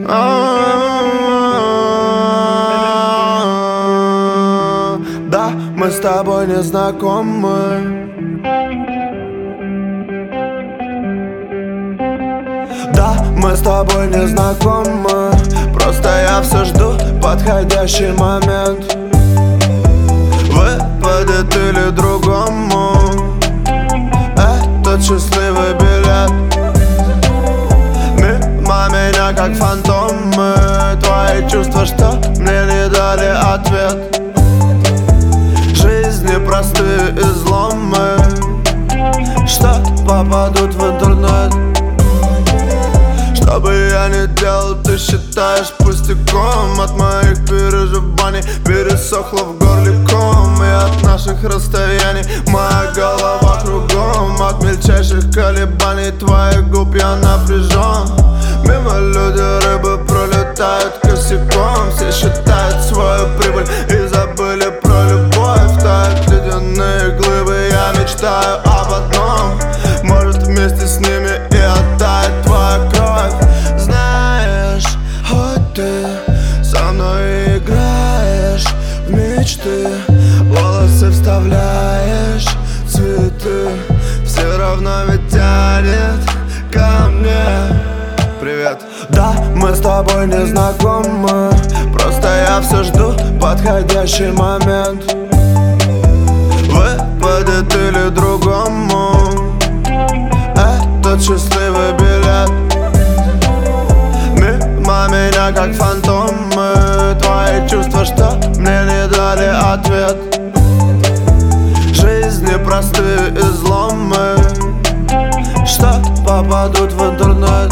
Да, мы с тобой не знакомы. Да, мы с тобой не знакомы. Просто я все жду подходящий момент. Выпадет или другому этот счастливый билет. Мимо меня как фантомы твои чувства, что мне не дали ответ. Жизни простые изломы, что попадут в интернет. Что бы я ни делал, ты считаешь пустяком. От моих переживаний пересохло в горле ком. И от наших расстояний моя голова кругом. От мельчайших колебаний твоих губ я напряжен. Мимо люди рыбы пролетают косяком. Все считают свою прибыль и забыли про любовь. Тают ледяные глыбы, я мечтаю об одном. Может вместе с ними и оттает твоя кровь. Знаешь, хоть ты со мной играешь в мечты, волосы вставляешь, цветы, все равно ведь тянет ко мне. Привет. Да, мы с тобой не знакомы. Просто я все жду подходящий момент. Выпадет или другому этот счастливый билет. Мимо меня как фантомы твои чувства, что мне не дали ответ. Жизни простые изломы, что попадут в интернет.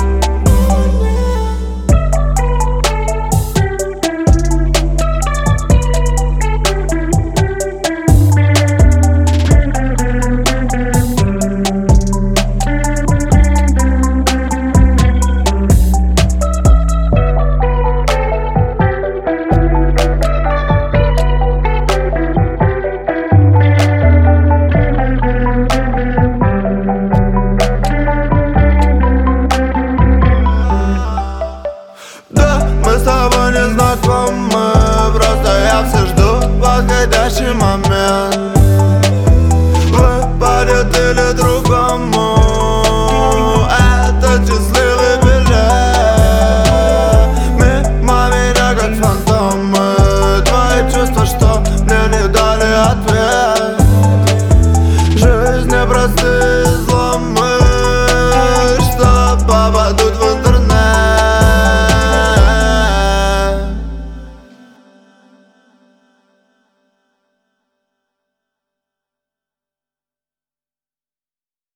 Мы с тобой не знакомы. Просто я все жду подходящий момент. Выпадет или другому этот счастливый билет. Мимо меня как фантомы твои чувства, что мне не дали ответ. Жизнь непростые изломы, что попадут